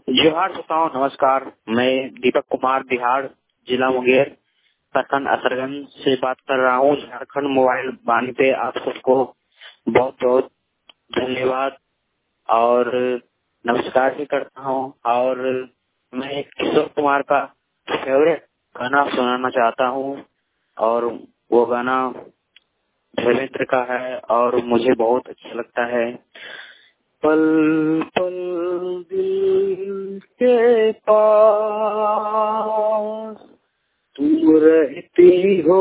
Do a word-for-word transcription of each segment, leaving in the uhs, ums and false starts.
जोहार श्रोताओं, नमस्कार। मैं दीपक कुमार बिहार जिला मुंगेर प्रखंड असरगंज से बात कर रहा हूँ। झारखंड मोबाइल वाणी पे आप सबको बहुत बहुत धन्यवाद और नमस्कार भी करता हूँ। और मैं किशोर कुमार का फेवरेट गाना सुनाना चाहता हूँ और वो गाना धर्मेंद्र का है और मुझे बहुत अच्छा लगता है। पल पल दिल के पास तुम रहती हो,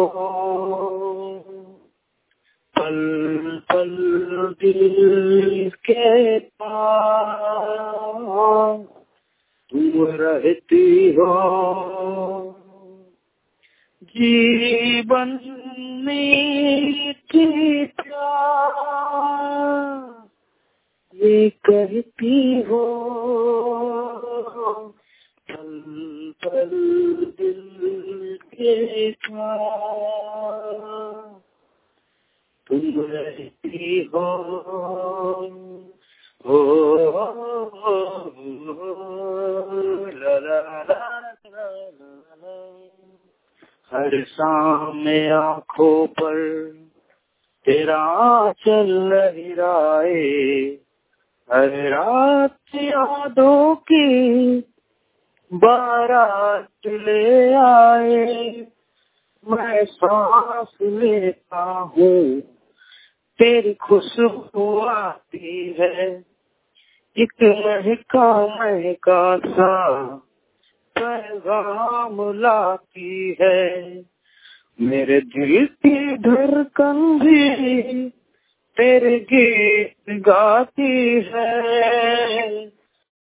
पल पल दिल के पास तुम रहती हो, जीवन मीठी प्यार ये कहती हो, पल पल दिल के पास तुम रहती हो, हो ला ला ला ला। हर शाम आँखों पर तेरा चल लहराए, हर रात यादों की बारात ले आए। मैं सांस लेता हूँ तेरी खुशबू आती है, एक महका महका सा पैगाम लाती है। मेरे दिल की धड़कन भी तेरे गीत गाती है,